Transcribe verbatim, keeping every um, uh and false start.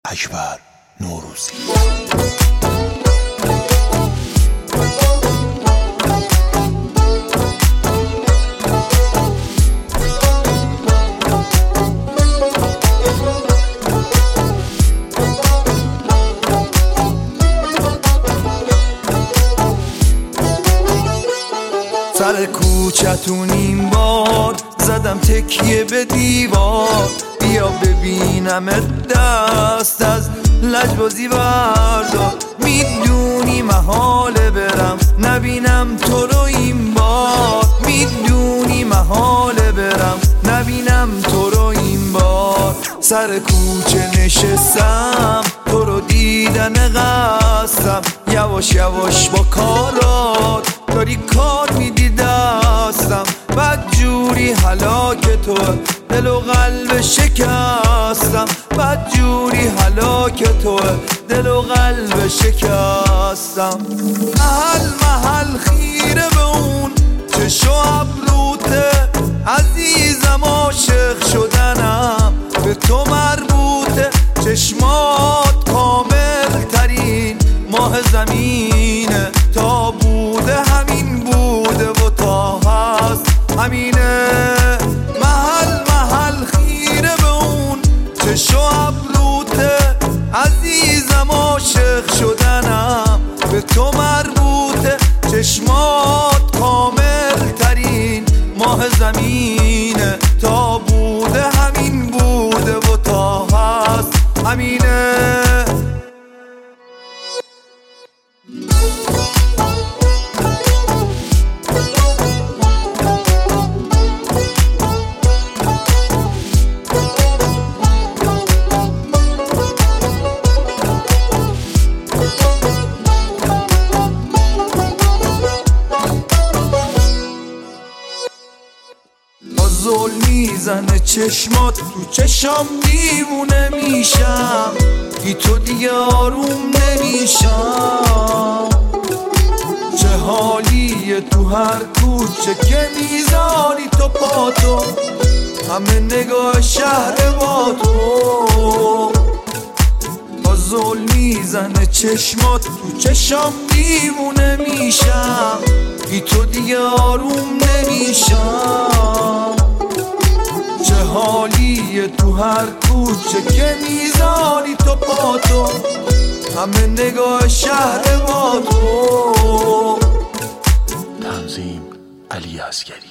اکبر نوروزی. سر کوچتون این بار زدم تکیه به دیوار، بیا ببینم دست از لجبازی بردار. میدونی محاله برم نبینم تو رو این بار، میدونی محاله برم نبینم تو رو این بار. سر کوچه نشستم تو رو دیدن قصدم، یواش یواش با کارات داری کار میدی دستم. بد جوری هلاک تو دل و قلب شکستم، بد جوری هلاک تو دل و قلب شکستم. محل محل خیره به اون چشم ابروته، عزیزم عاشق شدنم به تو مربوطه. چشمات کامل ترین ماه زمینه، تا بوده همین بوده و تا هست همینه. محل محل خیره به اون چشم ابروته، عزیزم عاشق شدنم به تو مربوطه. چشمات کامل ترین ماه زمینه، تا بوده همین بوده و تا هست همینه. زل میزنه چشمات تو چشم، دیوونه میشم بی تو دیگه آروم نمیشم. چه حالیه تو هر کوچه که میذاری تو پاتو، همه نگاه شهر با تو. زل میزنه چشمات تو چشم، دیوونه میشم بی تو دیگه آروم نمیشم. چه حالیه تو هر کوچه که میذاری تو پاتو، همه نگاه شهر با تو. تنظیم علی عسگری.